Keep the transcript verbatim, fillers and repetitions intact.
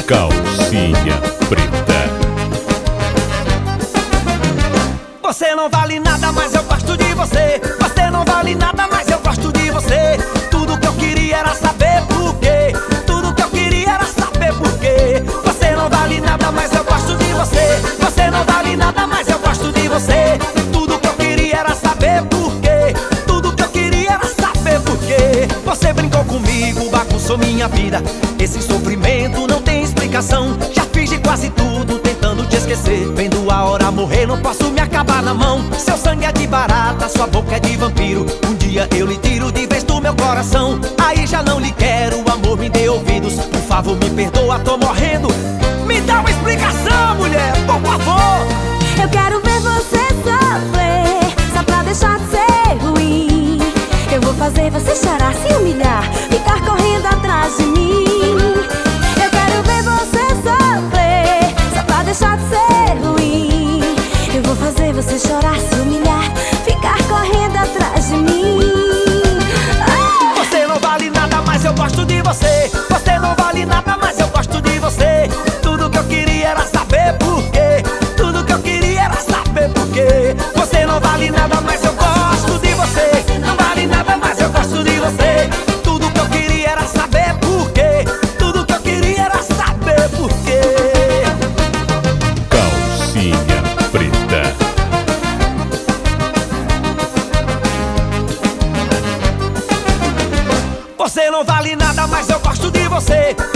Calcinha preta. Você não vale nada, mas eu gosto de você. Você não vale nada, mas eu gosto de você. Tudo que eu queria era saber por quê. Tudo que eu queria era saber por quê. Você não vale nada, mas eu gosto de você. Você não vale nada, mas eu gosto de você. Tudo que eu queria era saber por quê. Tudo que eu queria era saber por quê. Você brincou comigo, bagunçou minha vida. Esse sofrimento não tem explicação. Já fiz de quase tudo tentando te esquecer. Vendo a hora morrer, não posso me acabar na mão. Seu sangue é de barata, sua boca é de vampiro. Um dia eu lhe tiro de vez do meu coração. Aí já não lhe quero, amor, me dê ouvidos. Por favor, me perdoa, tô morrendo. Me dá uma explicação, mulher, por favor. Eu quero ver você sofrer, só pra deixar de ser ruim. Eu vou fazer você chorar, se humilhar, ficar correndo atrás de mim. Eu quero ver você sofrer, só pra deixar de ser ruim. Eu vou fazer você chorar, se humilhar, ficar correndo atrás de mim. Ah! Você não vale nada, mas eu gosto de você. Você não vale nada, mas eu gosto de você. Tudo que eu queria era saber por quê. Tudo que eu queria era saber por quê. Você não vale nada, mas eu gosto de você. Não vale nada, mas eu gosto de você. Tudo que eu queria era saber por quê. Tudo que eu queria era saber por quê. Calcinha preta. Você não vale nada, mas eu gosto de você.